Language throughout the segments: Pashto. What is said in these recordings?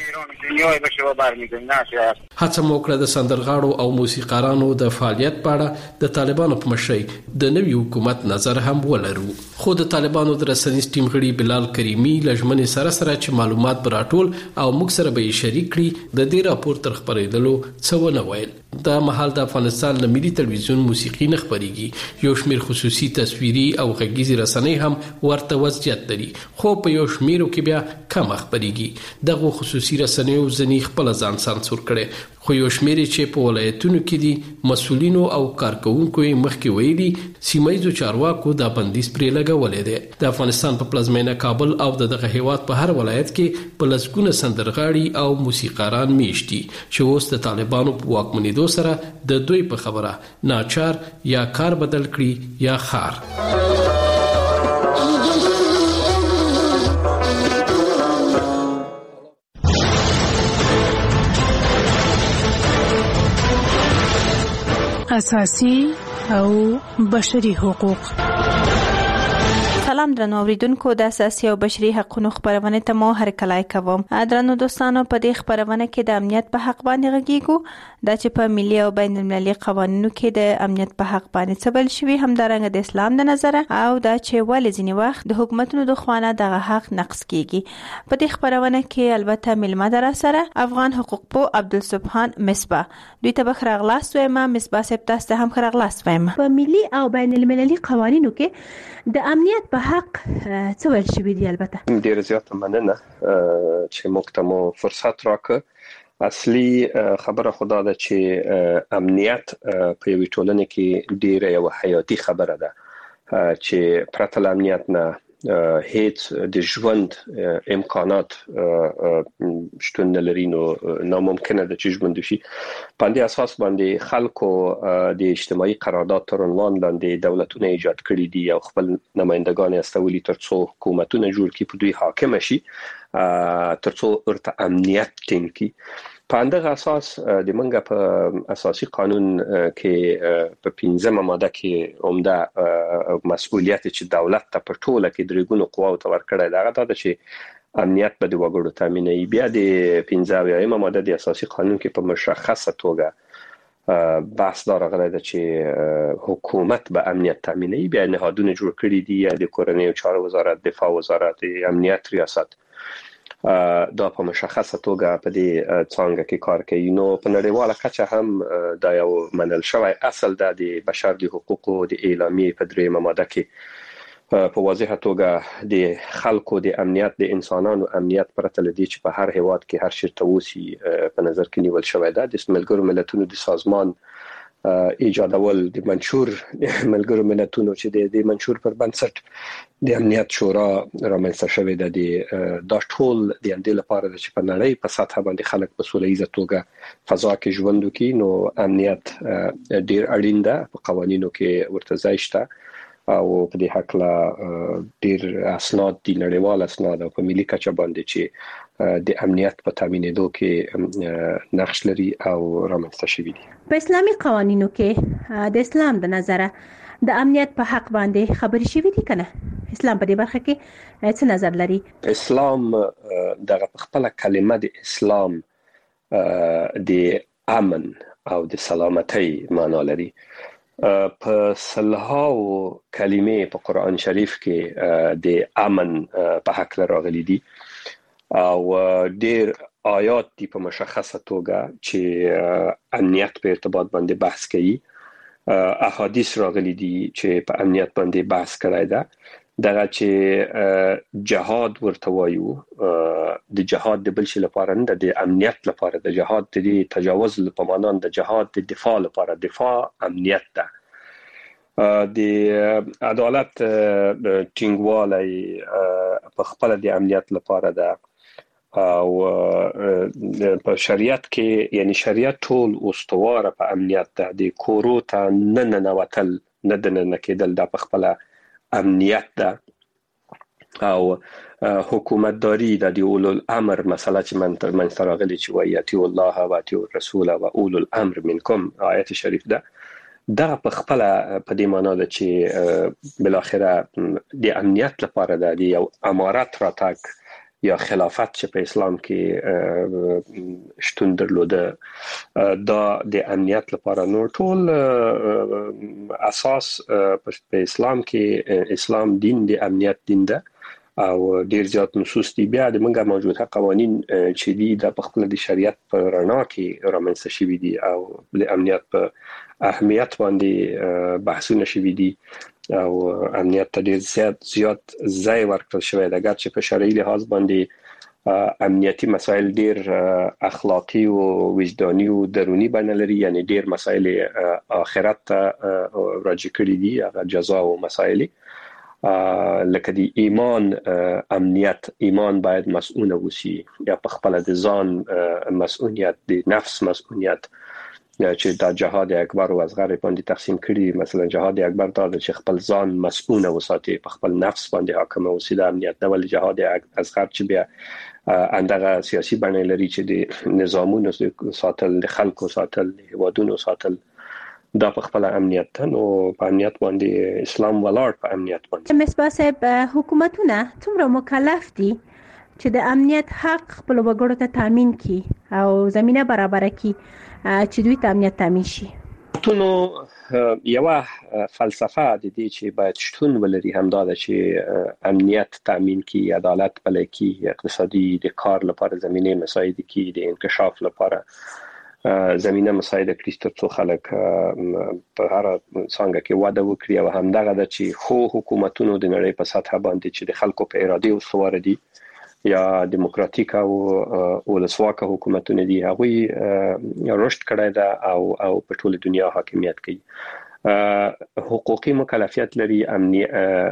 بیرون بشه و برمیگردن. هڅه مو کړه د سندرغاړو او موسیقارانو د فعالیت په اړه د طالبانو په مشرۍ د نوي حکومت نظر هم ولرو، خو د طالبانو د رسنیز ټیم غړي بلال کریمی لجمن سره چې معلومات براټول او موږ سره به شریک کړي د دې راپور تر خبرېدلو څه ونه ویل. دا مهال د افغانستان له ملي تلویزیون موسیقي نه خبريږي، یو شمېر خصوصي تصویري او غږیزي رسنۍ هم ورته وضعیت لري، خو په یو شمېرو کې بیا کم خبريږي. دغه خصوصي رسنیو ځنې خپل ځان سانسور کړي، خو یو شمېر چې په ولایتونو کې دي مسؤلینو او کارکونکو یې مخکې ویلي سیمایي چارواکو دا بندیز پرې لګولې ده. د افغانستان په پلازمینه کابل او دغه هیواد په هر ولایت کې په لسګونه سندرغاړي او موسیقاران میشتي چې اوس د طالبانو په واکمنۍ سره د دوی په خبره ناچار یا کار بدل کړي یا خار. اساسي او بشري حقوق. سلام درنو اوریدونکو، د اساسي او بشري حقوقو خبرونه ته مو هرکلای کوم. درنو دوستانو، په دې خبرونه کې د امنیت په حق باندې غږیږو، د چې په ملي او بین المللي قوانینو کې د امنیت په حق باندې څه بل شوی، همدارنګه د اسلام د نظره او د چې ولې ځینې وخت د حکومتونو د خوانه دغه حق نقض کیږي. په دې خبرونه کې البته ملما در سره افغان حقوق پو عبدالسبحان مصباح، دوی ته بخراغلاس وایم. مصباح صاحب تاسو ته هم خراغلاس وایم. په ملي او بین المللي قوانینو کې د امنیت په حق څه ویل شوی دی؟ البته ډیر زیات مننه چې موږ ته مو فرصت راکړ. اصلي خبره خدا ده چې امنیت په یوه ټولنه کې ډیره یو حیاتي خبره ده چې پرته له امنیت نه هیڅ د ژوند امکانات شتون نه لري، نو ناممکنه ده چې ژوند وشي. په دې اساس باندې خلکو د اجتماعي قرارداد تر عنوان لاندې دولتونه ایجاد کړي دي او خپل نمائندگان استولي ترڅو حکومتونه جوړ کړي په دوی حاکم شي ترڅو ورته امنیت ټینګ کړي. په اندغه اساس د منګه په اساسي قانون کې په 15مه ماده کې عمده مسؤلیت چې دولت ته په ټوله کې درېګونو قواو ته ورکړی دی، هغه دا چې امنیت به د وګړو تامینوي. بیا د 15مه ماده د اساسي قانون کې په مشخصه توګه بحث دا راغلی دی چې حکومت به امنیت تامینوي. بیا نهادونه جوړ کړي دي، د کورنیو چارو وزارت، دفاع وزارت، امنیت ریاست، دا په مشخصه توګه په دې څانګه کې کار کوي. نو په نړیواله کچه هم دا یو منل شوی اصل ده د بشر د حقوقو د اعلامیې په 3مه ماده کې په واضحه توګه د خلکو د امنیت، د انسانانو امنیت پرته له دې چې په هر هیواد کې هر چیرته اوسي په نظر کې نیول شوی ده. د ملګرو ملتونو د سازمان ایجادول د منشور ملګرو ملتونو چې د منشور پر بنسټ د امنیت شورا رامنځته شوې ده. دا ټول د دې لپاره چې په نړۍ په سطح باندې خلک په سوله ییزه توګه فضا کې ژوند وکړي. نو امنیت ډیر اړین ده، په قوانینو کې ورته ځای شته او په دې حق لا ډیر اسناد دي، نړیوال اسناد او په ملي کچه باندې چې د امنیت په تامینېدو کې نقش لري او رامنځته شوي دي. په اسلامي قوانینو کې د اسلام د نظره د امنیت په حق باندې خبرې شوي دي کنه؟ اسلام په دې برخه کې څه نظر لري؟ اسلام دغه خپل کلمه د اسلام د امن او د سلامتی معنا لري. په صلحاو کلمې په قرآن شریف کې د امن په حق راغلي دي او ډیر آیات دي په مشخصه توګه چې امنیت په ارتباط باندې بحث کوي. احادیث راغلي دي چې په امنیت باندې بحث کړی ده. دغه چې جهاد ورته وایو، د جهاد د بل شي لپاره نه، د امنیت لپاره د جهاد د تجاوز په معنا د جهاد د دفاع لپاره، دفاع امنیت ده. د عدالت ټینګوالی په خپل د امنیت لپاره ده او په شریعت کې یعنی شریعت ټول استواره په امنیت ده. د کورو ته نه ننوتل، نه دننه کېدل دا په خپل امنیت ده او حکومتداري د اولو الامر مسله چې من راغلي چې وایي الله و اطیعوا الرسول و اولو الامر منکم، آیت شریف ده. دا په خپل په دې معنا ده چې بل اخره د امنیت لپاره د یو امارت راتګ یا خلافت چې په اسلام کې شتون درلوده دا د امنیت لپاره نور ټول اساس په اسلام کې اسلام دین د امنیت دین ده او ډیر زیات نصوص دي بیا د منګه موجوده قوانين چې دي د خپل د شریعت په رڼا کې رامنځته شوي دي او د امنیت په اهمیت باندې بحثونه شوي دي او امنیت ته ډیر زیات ځای ورکړل شوی دی چې په شرعي لحاظ باندې امنیتي مسایل ډیر اخلاقی او وجداني او دروني بڼه لري یعنی ډیر مسایل آخرت ته راجع کړي دي هغه جزا او مسایل لکه دی ایمان امنیت ایمان باید مسئول وسی یا په خپل د ځان مسئولیت د نفس مسئولیت چې دا جهاد اکبر او اصغر باندې تقسیم کړي مثلا جهاد اکبر دا چې خپل ځان مسئول وساتي په خپل نفس باندې حاکم اوسي د امنیت نه ول جهاد اصغر چې بیا اندغه سیاسي بڼه لري چې د نظامونو ساتل د خلکو ساتل د ودونو ساتل دا په خپل امنیت نو په امنیت باندې اسلام ولاړ په امنیت باندې مصباح صاحب حکومتونه څومره مکلف دي چې د امنیت حق خپل وګړو ته تامین کړي او زمينه برابر کړي چې دوی ته امنیت تامین شي نو یو فلسفه د دې چې باید شتون ولري همدا ده چې امنیت تامین کړي عدالت بلای کړي اقتصادي د کار لپاره زمينه مساعد کړي د انکشاف لپاره زمينه مساعد کړي ترڅو خلک په هر څنګه کې واده وکړي او همدغه ده چې خو حکومتونو د نړۍ په سطح باندې چې د خلکو په اراده او سوار دي یا دیموکراتیک او ولسواک حکومتونه دي هغه رشد کړی دا او په ټوله دنیا حاکمیت کوي حقوقي مکلفیت لري امنی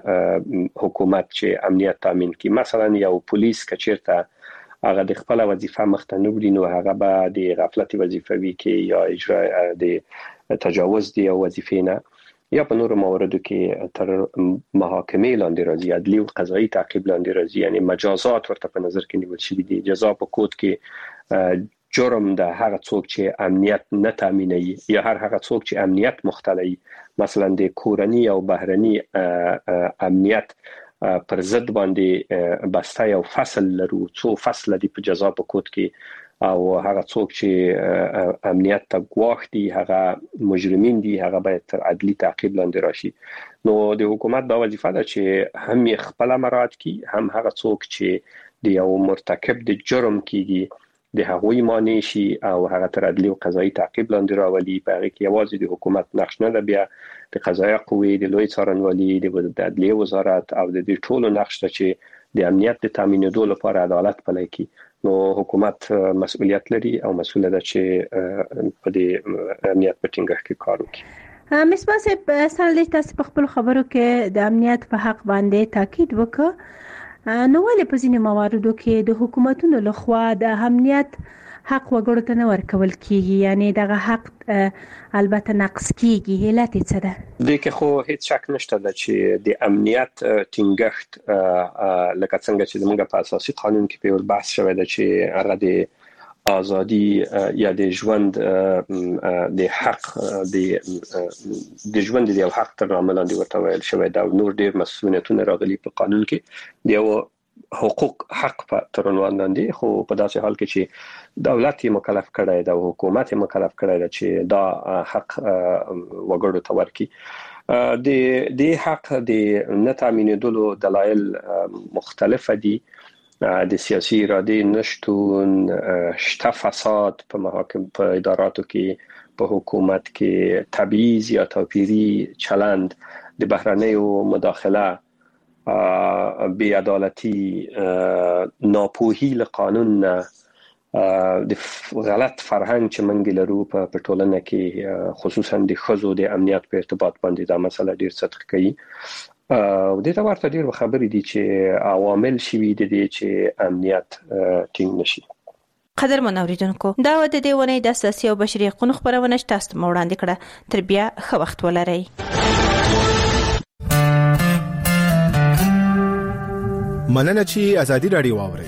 حکومت چې امنیت تامین کوي مثلا یو پولیس کچیرته هغه د خپل وظیفه مخته نه وړي نو هغه به د غفلت وظیفه وی کې یا اجرا د تجاوز دی او وظیفې نه یا په نورو مواردو کې تر محاکمه لاندې راځي عدلي او قضایي تعقیب لاندې راځي یعنی مجازات ورته په نظر کې نیول شوی دي جزا په کود کې جرم د هغه څوک چې امنیت نه تامینوي یا هغه څوک چې امنیت مختلوي مثلا د کورنی او بهرنی امنیت پر ضد باندې بسته یو فصل لرو څو فصل دی په جزا په کود کې او هغه څوک چې امنیت ته ګواښ دي هغه مجرمین دي هغه باید تر عدلي تعقیب لاندې راشي نو د حکومت دا وظیفه ده چې هم خپل مراعات کړي هم هغه څوک چې د یو مرتکب د جرم کېږي د هغوی مانع شي او هغه تر عدلي او قضایي تعقیب لاندې راولي په هغه کې یوازې د حکومت نقش نه ده بیا د قضایي قوې د لوی څارنوالي د عدلیه وزارت او د دې ټولو نقش ته چې د امنیت د تامینولو لپاره عدالت پلی کړي نو حکومت مسؤلیت لري او مسؤل ده چې په دې امنیت په ټینګښت کې کار وکړي مصباح صاحب سره تاسو په خپل خبرو کې د امنیت په حق باندې تاکید وکړ نو ولې په ځینې مواردو کې د حکومتونو لخوا د امنیت حق وګړو ته نه ورکول کیږي یعنی دغه حق البته نقص کیږي علت څه ده د کې خو هیڅ شک نشته چې د امنیت ټینګښت لکه څنګه چې موږ په اساسي قانون کې په بحث شوی دی چې هغه د ازادي یا د ژوند د حق د ژوند د حق تر عمل لاندې ورته ویل شوی دا نور ډیر مسؤلیتونه راغلي په قانون کې دی حقوق حق په تر عنوان لاندې خو په داسې حال کې چې دولت یې مکلف کړی دا حکومت یې مکلف کړی دا چې دا حق وګړو ته ورکړي د حق د نتامینېدلو دلایل مختلف دي د سیاسي اراده نشټون شته فساد په محاکم په اداراتو کې په حکومت کې تبعیض یا توپیری چلند د بهرنیو مداخله بی عدالتی ناپوهی له قانون د غلط فرهنګ چې منګ لرو په ټولنه کې خصوصا د خزو د امنیت په ارتباط باندې دا مسله ډیر سطح کوي او د تا ورته ډیر خبرې دي چې عوامل شوي دي چې امنیت ټینګ نشي قدر منوریدونکو دا و د دې ونې د اساسي او بشري حقوقو خبرونه تاسو ته وړاندې کړه تر بیا ښه وخت ولرئ مننه چې ازادي رادیو واوري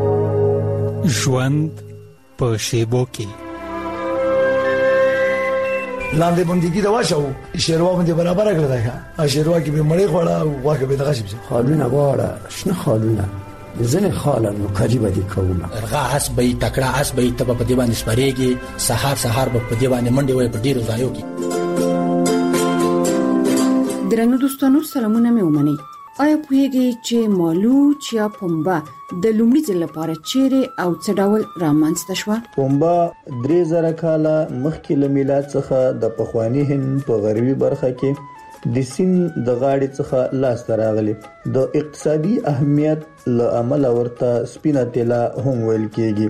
ژوند په شیبو کې لاندې بندګي دا واچو شیروا باندې برابر کړل دا شیروا کې به مړی خوړه واکه به دغه شي خالونه واړه شنه خالونه ځنه خالونه قریبه دي کومه رغه حسبې تکړه حسبې تب په دی باندې سپریږي سحر په دی باندې منډي وای په ډیرو ځایو کې. درنو دوستانو سلامونه مې ومني. آیا پوهیږئ چې مالوچ یا پنبه د لومړي ځل لپاره چیرې او څه ډول رامنځته شوه؟ پنبه 3000 کاله مخکې له میلاد څخه د پخوانی هند په غربي برخه کې د سیند د غاړې څخه لاس راغلي. د اقتصادي اهمیت له امله ورته سپینه طلا هم ویل کېږي.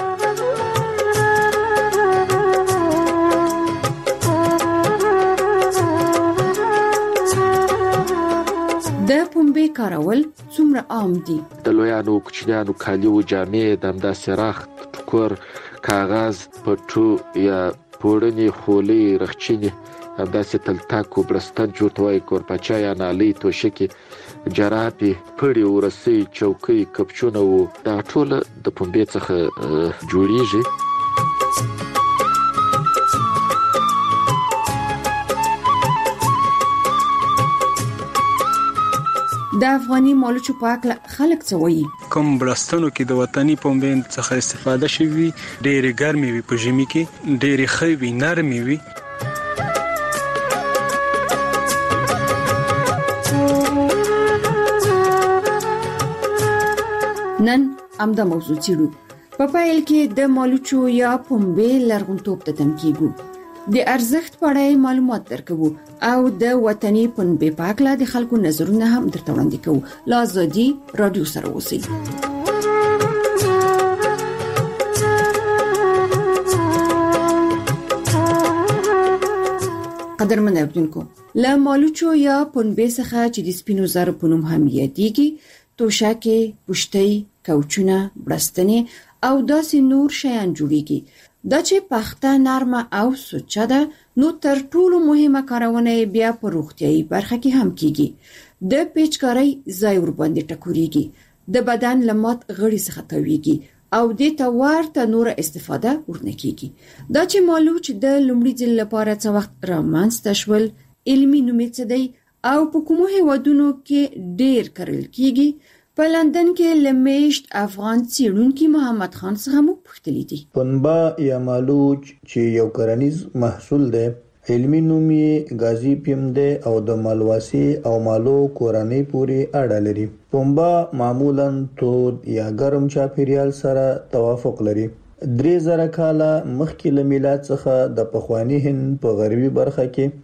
د پنبې کارول څومره عام دي؟ د لویانو کوچنیانو کالیو جامې د همداسې راخت ټوکر کاغذ پټو یا پوړنی خولي رخچینی همداسې تلتاکو برستان جوړتوي کورپاچا یا نالي توشکي جرابې پړې ورسې چوکۍ کپچونه وو دا ټول د پنبې څخه جوړیږي. د افغاني مالوچو په اړه خلک څه وایي؟ کوم برستانو کې د وطني پنبې څخه استفاده شوی ډېرې ګرمې وي په ژمي کې ډېرې خوي نرمې وي. نن امدا موضوع چیرو په پایل کې د مالوچو یا پنبې لرغونتوب ته تم کیږو د ارزښت په اړه معلومات درکوو او د وطني پنبې په اړه د خلکو نظرونه هم درته وړاندې کوو. لازادي رادیو سره اوسئ. قدرمن اوریدونکو له مالوچو یا پنبې څخه چې د سپینو زرو په نوم هم یادېږي توشکې، پوشتۍ، کوچونه، برستنې او داسې نور شیان جوړیږي. دا چې پخته نرمه او سوچه ده نو تر ټولو مهمه کارونه بیا په روغتیايي برخه کې هم کیږي. د پیچکارۍ ځای ور باندې ټکوريږي، د بدن لمات غړي څخه تويږي او د ورته نور استفاده ورنکېږي. دا چې مالوچ د لومړي ځل لپاره څه وخت رامنځته شول علمي نوم یې څه دی او په کومو هیوادونو کې ډیر کرل کیږي په لندن کې لمیشت افغان څېړونکي محمد خان څخه مو پوښتلي دي. پنبه یا مالوچ چې یو کرنیز محصول دی علمي نوم یې غازیپیم دی او د مالواسي او مالو کورنۍ پورې اړه لري. پنبه معمولاً تود یا ګرم چاپیریال سره توافق لري. 3000 کاله مخکې له میلاد څخه د پخوانی هند په غربي برخه کې